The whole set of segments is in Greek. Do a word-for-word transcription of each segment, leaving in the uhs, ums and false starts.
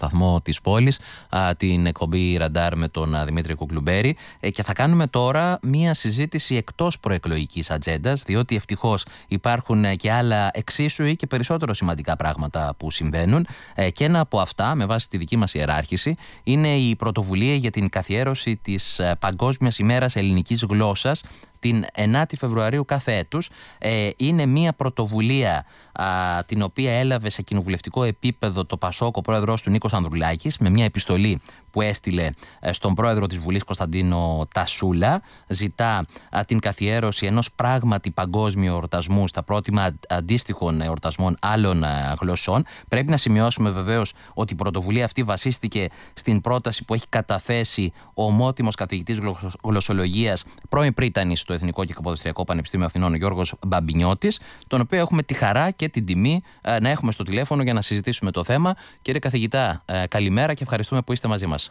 σταθμό της πόλης, την εκπομπή Ραντάρ με τον Δημήτρη Κουκλουμπέρη, και θα κάνουμε τώρα μία συζήτηση εκτός προεκλογικής ατζέντας, διότι ευτυχώς υπάρχουν και άλλα εξίσου ή και περισσότερο σημαντικά πράγματα που συμβαίνουν, και ένα από αυτά, με βάση τη δική μας ιεράρχηση, είναι η πρωτοβουλία για την καθιέρωση της Παγκόσμιας ημέρας ελληνικής γλώσσας την ενάτη Φεβρουαρίου κάθε έτους. Ε, είναι μια πρωτοβουλία α, την οποία έλαβε σε κοινοβουλευτικό επίπεδο το Πασόκ, ο πρόεδρος του Νίκος Ανδρουλάκης, με μια επιστολή που έστειλε στον πρόεδρο της Βουλής Κωνσταντίνο Τασούλα. Ζητά α, την καθιέρωση ενός πράγματι παγκόσμιου εορτασμού στα πρότυπα αντίστοιχων εορτασμών άλλων α, γλωσσών. Πρέπει να σημειώσουμε βεβαίως ότι η πρωτοβουλία αυτή βασίστηκε στην πρόταση που έχει καταθέσει ο ομότιμος καθηγητής γλωσσολογίας, πρώην πρίτανης στο Εθνικό και Καποδιστριακό Πανεπιστήμιο Αθηνών, ο Γιώργος Μπαμπινιώτης, τον οποίο έχουμε τη χαρά και την τιμή α, να έχουμε στο τηλέφωνο για να συζητήσουμε το θέμα. Κύριε καθηγητά, α, καλημέρα και ευχαριστούμε που είστε μαζί μας.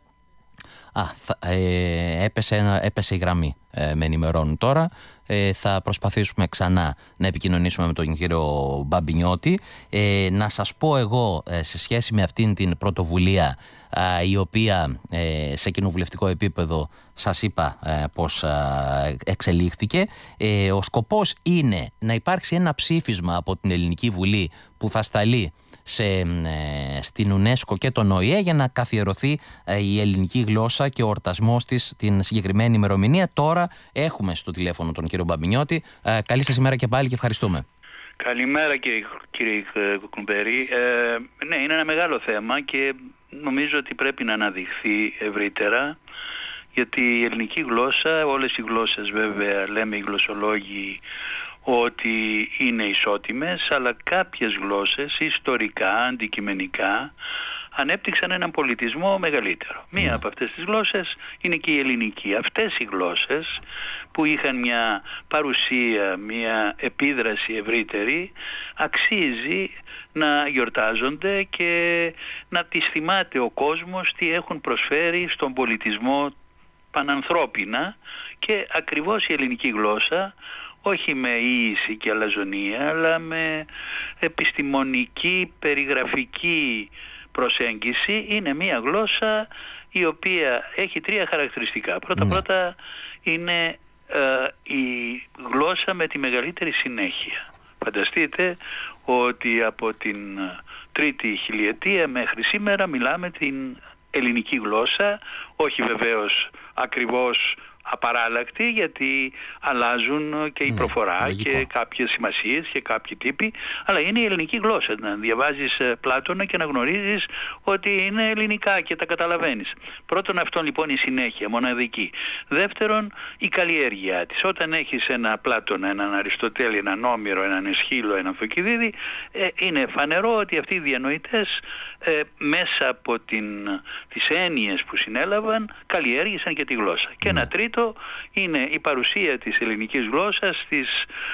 Α, θα, ε, έπεσε, έπεσε η γραμμή, ε, με ενημερώνουν τώρα. Ε, θα προσπαθήσουμε ξανά να επικοινωνήσουμε με τον κύριο Μπαμπινιώτη. Ε, να σας πω εγώ, ε, σε σχέση με αυτήν την πρωτοβουλία, ε, η οποία ε, σε κοινοβουλευτικό επίπεδο σας είπα ε, πως ε, εξελίχθηκε. Ε, ο σκοπός είναι να υπάρξει ένα ψήφισμα από την Ελληνική Βουλή που θα σταλεί σε, ε, στην UNESCO και τον ΟΗΕ για να καθιερωθεί ε, η ελληνική γλώσσα και ο εορτασμός της την συγκεκριμένη ημερομηνία. Τώρα έχουμε στο τηλέφωνο τον κύριο Μπαμπινιώτη. Ε, καλή σας ημέρα και πάλι και ευχαριστούμε. Καλημέρα κύριε, κύριε Κουκλουμπέρη. Ε, ναι, είναι ένα μεγάλο θέμα και νομίζω ότι πρέπει να αναδειχθεί ευρύτερα, γιατί η ελληνική γλώσσα, όλες οι γλώσσες βέβαια, λέμε οι γλωσσολόγοι ότι είναι ισότιμες, αλλά κάποιες γλώσσες ιστορικά, αντικειμενικά ανέπτυξαν έναν πολιτισμό μεγαλύτερο. Μία από αυτές τις γλώσσες είναι και η ελληνική. Αυτές οι γλώσσες που είχαν μια παρουσία, μια επίδραση ευρύτερη, αξίζει να γιορτάζονται και να τις θυμάται ο κόσμος τι έχουν προσφέρει στον πολιτισμό πανανθρώπινα, και ακριβώς η ελληνική γλώσσα, όχι με ίηση και αλαζονία, αλλά με επιστημονική, περιγραφική προσέγγιση, είναι μια γλώσσα η οποία έχει τρία χαρακτηριστικά. Πρώτα-πρώτα είναι ε, η γλώσσα με τη μεγαλύτερη συνέχεια. Φανταστείτε ότι από την τρίτη χιλιετία μέχρι σήμερα μιλάμε την ελληνική γλώσσα, όχι βεβαίως ακριβώς απαράλλακτη, γιατί αλλάζουν και η προφορά, ναι, και κάποιες σημασίες και κάποιοι τύποι, αλλά είναι η ελληνική γλώσσα. Να διαβάζεις Πλάτωνα και να γνωρίζεις ότι είναι ελληνικά και τα καταλαβαίνεις. Πρώτον, αυτό λοιπόν η συνέχεια, μοναδική. Δεύτερον, η καλλιέργειά της. Όταν έχεις ένα Πλάτωνα, έναν Αριστοτέλη, έναν Όμηρο, έναν Εσχύλο, έναν Θουκυδίδη, ε, είναι φανερό ότι αυτοί οι διανοητές ε, μέσα από την, τις έννοιες που συνέλαβαν καλλιέργησαν και τη γλώσσα. Και ένα τρίτο είναι η παρουσία της ελληνικής γλώσσας στις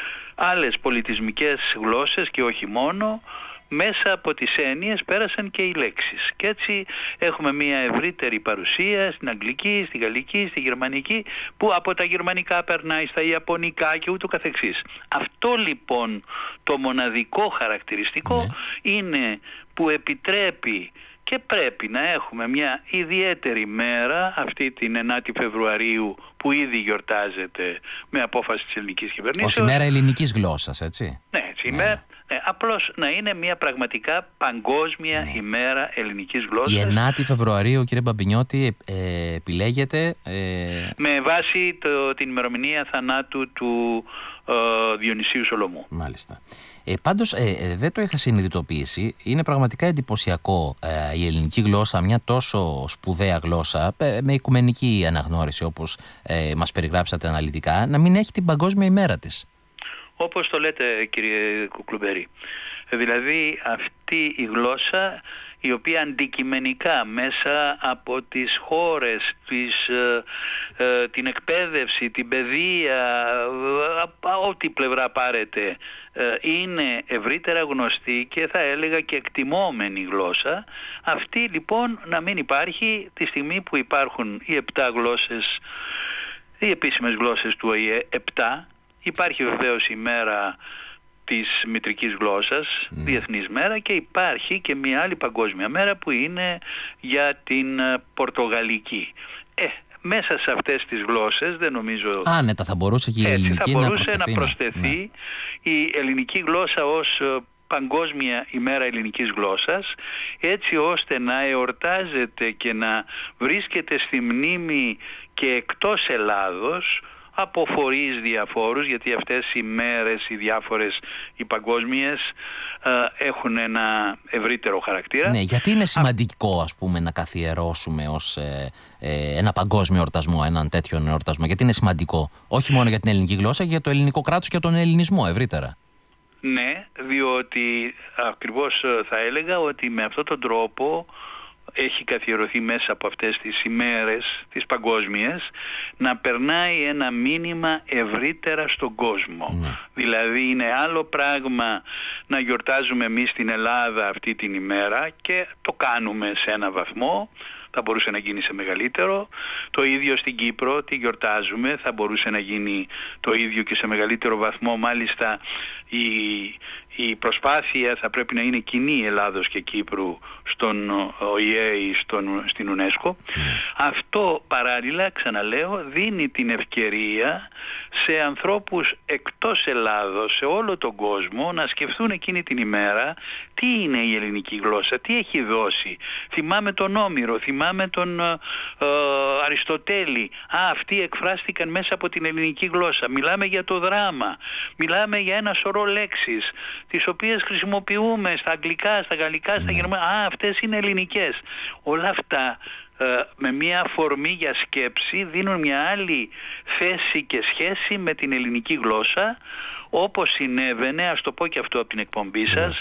άλλες πολιτισμικές γλώσσες και όχι μόνο. Μέσα από τις έννοιες πέρασαν και οι λέξεις. Και έτσι έχουμε μια ευρύτερη παρουσία στην αγγλική, στη γαλλική, στη γερμανική, που από τα γερμανικά περνάει στα ιαπωνικά και ούτω καθεξής. Αυτό λοιπόν το μοναδικό χαρακτηριστικό, ναι, είναι που επιτρέπει και πρέπει να έχουμε μια ιδιαίτερη μέρα, αυτή την ενάτη Φεβρουαρίου, που ήδη γιορτάζεται με απόφαση της ελληνικής κυβερνήσεως. Ως ημέρα ελληνικής γλώσσας, έτσι. Ναι, έτσι, ναι. Ναι, απλώς να είναι μια πραγματικά παγκόσμια, ναι, ημέρα ελληνικής γλώσσας. Η ενάτη Φεβρουαρίου, κύριε Μπαμπινιώτη, ε, επιλέγεται ε... με βάση το, την ημερομηνία θανάτου του ε, Διονυσίου Σολομού. Μάλιστα. Ε, πάντως ε, ε, δεν το είχα συνειδητοποιήσει. Είναι πραγματικά εντυπωσιακό ε, η ελληνική γλώσσα, μια τόσο σπουδαία γλώσσα, ε, με οικουμενική αναγνώριση όπως ε, μας περιγράψατε αναλυτικά, να μην έχει την παγκόσμια ημέρα της. Όπως το λέτε κύριε Κουκλουμπέρη. Δηλαδή αυτή η γλώσσα, η οποία αντικειμενικά μέσα από τις χώρες, τις, ε, ε, την εκπαίδευση, την παιδεία, από ό,τι πλευρά πάρετε, ε, είναι ευρύτερα γνωστή και θα έλεγα και εκτιμόμενη γλώσσα, αυτή λοιπόν να μην υπάρχει τη στιγμή που υπάρχουν οι επτά γλώσσες, οι επίσημες γλώσσες του ΟΗΕ, επτά. Υπάρχει βεβαίως η μέρα της μητρικής γλώσσας, mm. διεθνής μέρα, και υπάρχει και μια άλλη παγκόσμια μέρα που είναι για την πορτογαλική. Ε, μέσα σε αυτές τις γλώσσες δεν νομίζω... Άνετα θα μπορούσε και η ελληνική θα να μπορούσε προσθεθεί. να προσθεθεί ναι. η ελληνική γλώσσα ως Παγκόσμια ημέρα ελληνικής γλώσσας, έτσι ώστε να εορτάζεται και να βρίσκεται στη μνήμη και εκτός Ελλάδος από φορείς διαφόρους, γιατί αυτές οι μέρες, οι διάφορες, οι παγκόσμιες, ε, έχουν ένα ευρύτερο χαρακτήρα. Ναι, γιατί είναι σημαντικό, ας πούμε, να καθιερώσουμε ως ε, ε, ένα παγκόσμιο εορτασμό, έναν τέτοιον εορτασμό? Γιατί είναι σημαντικό, όχι μόνο για την ελληνική γλώσσα, για το ελληνικό κράτος και τον ελληνισμό ευρύτερα. Ναι, διότι ακριβώς θα έλεγα ότι με αυτόν τον τρόπο έχει καθιερωθεί μέσα από αυτές τις ημέρες, τις παγκόσμιες, να περνάει ένα μήνυμα ευρύτερα στον κόσμο. Ναι. Δηλαδή είναι άλλο πράγμα να γιορτάζουμε εμείς στην Ελλάδα αυτή την ημέρα, και το κάνουμε σε ένα βαθμό, θα μπορούσε να γίνει σε μεγαλύτερο. Το ίδιο στην Κύπρο, τη γιορτάζουμε, θα μπορούσε να γίνει το ίδιο και σε μεγαλύτερο βαθμό. Μάλιστα η, η προσπάθεια θα πρέπει να είναι κοινή Ελλάδος και Κύπρου στον Ο Η Ε ή στον, στην UNESCO. Αυτό παράλληλα, ξαναλέω, δίνει την ευκαιρία σε ανθρώπους εκτός Ελλάδος, σε όλο τον κόσμο, να σκεφτούν εκείνη την ημέρα τι είναι η ελληνική γλώσσα, τι έχει δώσει. Θυμάμαι τον Όμηρο, θυμάμαι τον ε, ε, Αριστοτέλη. Α, αυτοί εκφράστηκαν μέσα από την ελληνική γλώσσα. Μιλάμε για το δράμα, μιλάμε για ένα σωρό λέξεις, τις οποίες χρησιμοποιούμε στα αγγλικά, στα γαλλικά, στα γερμανικά. Α, αυτές είναι ελληνικές. Όλα αυτά ε, με μια αφορμή για σκέψη δίνουν μια άλλη θέση και σχέση με την ελληνική γλώσσα, όπως συνέβαινε, ας το πω και αυτό από την εκπομπή σας,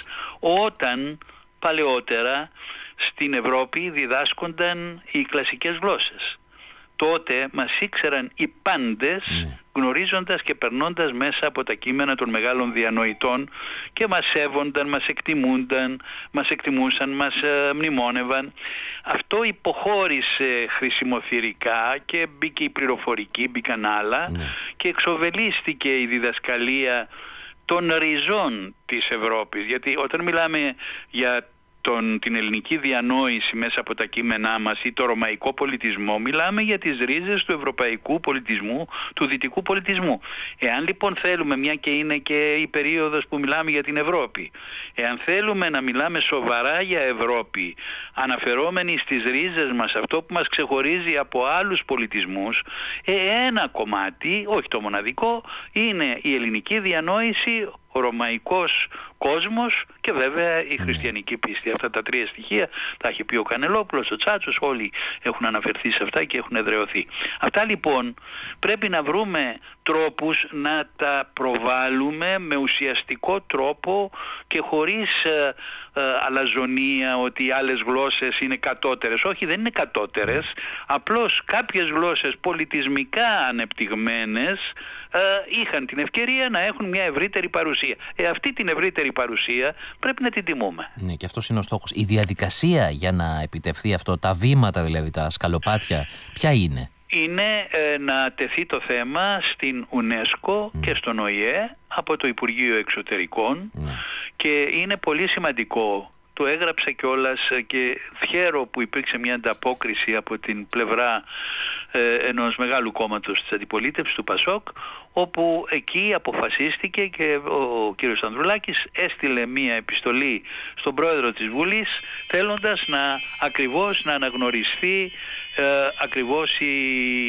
όταν παλαιότερα στην Ευρώπη διδάσκονταν οι κλασικές γλώσσες. Τότε μας ήξεραν οι πάντες, ναι. γνωρίζοντας και περνώντας μέσα από τα κείμενα των μεγάλων διανοητών, και μας σέβονταν, μας εκτιμούνταν, μας εκτιμούσαν, μας ε, μνημόνευαν. Αυτό υποχώρησε χρησιμοθυρικά και μπήκε η πληροφορική, μπήκαν άλλα, ναι. και εξοβελίστηκε η διδασκαλία των ριζών της Ευρώπης. Γιατί όταν μιλάμε για Τον, την ελληνική διανόηση μέσα από τα κείμενά μας ή το ρωμαϊκό πολιτισμό, μιλάμε για τις ρίζες του ευρωπαϊκού πολιτισμού, του δυτικού πολιτισμού. Εάν λοιπόν θέλουμε, μια και είναι και η περίοδος που μιλάμε για την Ευρώπη, εάν θέλουμε να μιλάμε σοβαρά για Ευρώπη, αναφερόμενοι στις ρίζες μας, αυτό που μας ξεχωρίζει από άλλους πολιτισμούς, ε, ένα κομμάτι, όχι το μοναδικό, είναι η ελληνική διανόηση, ο ρωμαϊκός κόσμος και βέβαια η χριστιανική πίστη. Αυτά τα τρία στοιχεία τα έχει πει ο Κανελόπουλος, ο Τσάτσος, όλοι έχουν αναφερθεί σε αυτά και έχουν εδραιωθεί. Αυτά λοιπόν πρέπει να βρούμε τρόπους να τα προβάλλουμε με ουσιαστικό τρόπο και χωρίς ε, ε, αλαζονία ότι οι άλλες γλώσσες είναι κατώτερες. Όχι, δεν είναι κατώτερες, απλώς κάποιες γλώσσες πολιτισμικά ανεπτυγμένες ε, είχαν την ευκαιρία να έχουν μια ευρύτερη παρουσία. Ε, αυτή την ευρύτερη παρουσία πρέπει να την τιμούμε. Ναι, και αυτός είναι ο στόχος. Η διαδικασία για να επιτευχθεί αυτό, τα βήματα δηλαδή, τα σκαλοπάτια, ποια είναι? Είναι ε, να τεθεί το θέμα στην UNESCO mm. και στον Ο Η Ε από το Υπουργείο Εξωτερικών mm. και είναι πολύ σημαντικό. Το έγραψα κιόλας και χαίρο που υπήρξε μια ανταπόκριση από την πλευρά ε, ενός μεγάλου κόμματος της αντιπολίτευσης, του Πασόκ, όπου εκεί αποφασίστηκε και ο κύριος Ανδρουλάκης έστειλε μια επιστολή στον πρόεδρο της Βουλής, θέλοντας να ακριβώς να αναγνωριστεί ε, ακριβώς η...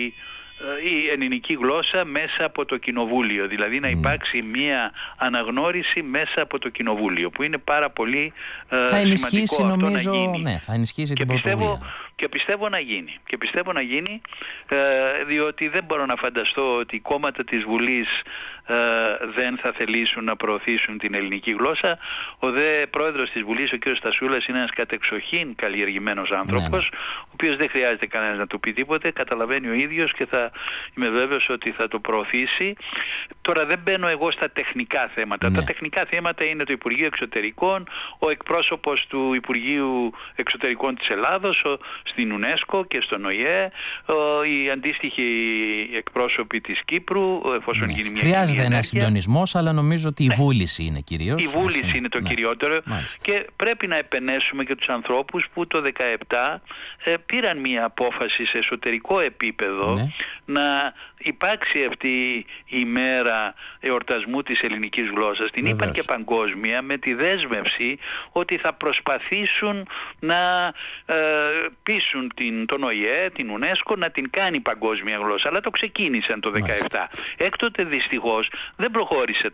η ελληνική γλώσσα μέσα από το κοινοβούλιο, δηλαδή να υπάρξει μια αναγνώριση μέσα από το κοινοβούλιο, που είναι πάρα πολύ ε, θα ενισχύσει, σημαντικό αυτό νομίζω, να γίνει. Ναι, θα ενισχύσει και την πιστεύω, πρωτοβουλία. και πιστεύω να γίνει και πιστεύω να γίνει ε, διότι δεν μπορώ να φανταστώ ότι οι κόμματα της Βουλής ε, δεν θα θελήσουν να προωθήσουν την ελληνική γλώσσα. Ο δε πρόεδρος της Βουλής, ο κ. Στασούλας, είναι ένας κατεξοχήν καλλιεργημένος άνθρωπος, ναι, ναι. ο οποίος δεν χρειάζεται κανένας να του πει τίποτε, καταλαβαίνει ο ίδιος και θα είμαι βέβαιος ότι θα το προωθήσει. Τώρα δεν μπαίνω εγώ στα τεχνικά θέματα. Ναι. Τα τεχνικά θέματα είναι το Υπουργείο Εξωτερικών, ο εκπρόσωπος του Υπουργείου Εξωτερικών της Ελλάδος, ο στην UNESCO και στον ΟΗΕ, οι αντίστοιχοι εκπρόσωποι της Κύπρου, εφόσον ναι. γίνει μια Χρειάζεται ένα συντονισμός, αλλά νομίζω ότι η ναι. βούληση είναι κυρίως. Η βούληση είναι το ναι. κυριότερο. Μάλιστα. Και πρέπει να επενέσουμε και τους ανθρώπους που το δύο χιλιάδες δεκαεπτά ε, πήραν μια απόφαση σε εσωτερικό επίπεδο ναι. να υπάρξει αυτή η μέρα εορτασμού της ελληνικής γλώσσας. Την είπαν και παγκόσμια, με τη δέσμευση ότι θα προσπαθήσουν να ε, πείσουν την, τον ΟΗΕ, την UNESCO να την κάνει παγκόσμια γλώσσα. Αλλά το ξεκίνησαν το δύο χιλιάδες δεκαεπτά. Έκτοτε δυστυχώς δεν προχώρησε